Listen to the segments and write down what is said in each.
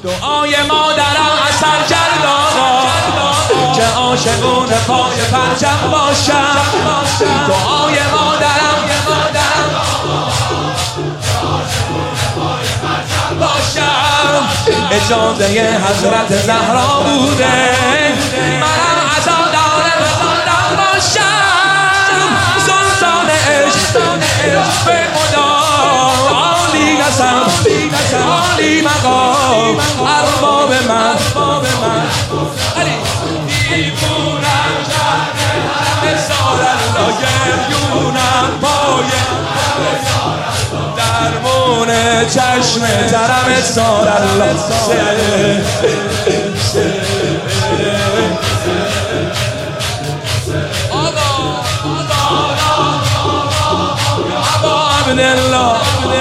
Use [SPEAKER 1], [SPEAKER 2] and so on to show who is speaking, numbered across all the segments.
[SPEAKER 1] دعای مادرم اثر کرد آقا که عاشقونه پای پرچم باشم. دعای مادرم باشم. اجازه حضرت زهرا بوده منم عزادار باشم. سلطان عشق به خدا عالی قسم عالی مقام ارباب من دیوونم کرده حسار الله گریونم پایه درمون چشم ترم سار الله عبدالله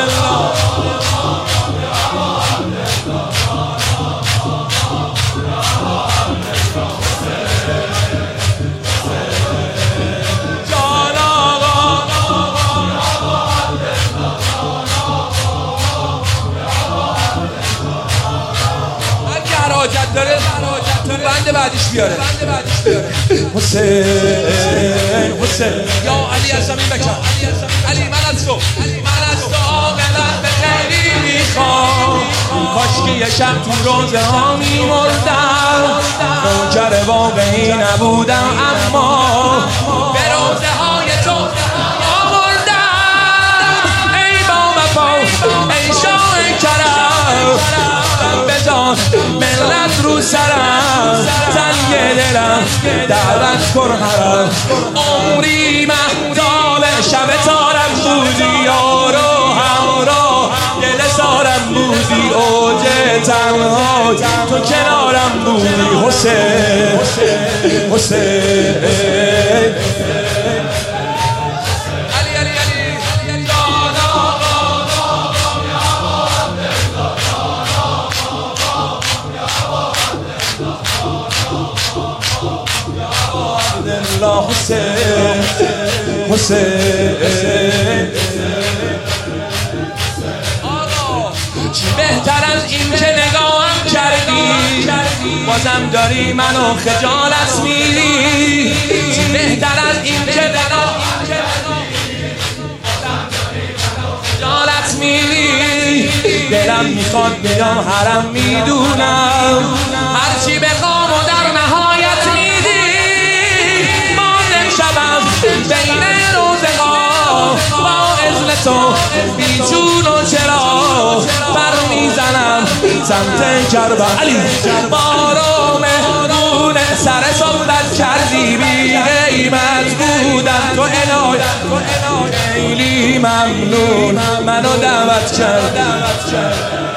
[SPEAKER 1] داره بند بعدش بیاره حسین یا علی از زمین بکن علی من از تو عاقلت به خیلی میخوام. کاش که یه شب تو روزه ها میمردم نوکر واقعی نبودم اما به روزه های تو آوردم. ای با وفا ای شاه کرم بزن ملت رو سرم تنگ دلم دعوت کن حرم. عمری محتاب شب تارم بودی یارو همراه دل سارم بودی اوج تنها تو کنارم بودی حسین حسین چی بهتر از این که نگاهم کردی بازم داری منو خجالت میدی. چی بهتر از این که خجالت میدی. دلم میخواد بیام حرم میدونم هرچی بخوام و در نهایت میدی. مانم شبم بین روزگار با اذن تو بی جون و چرا پر میزنم سمت کربلا. بارو مهرون سر صحبت کردی بی قیمت بودم تو الهی خیلی ممنون منو دعوت کرد.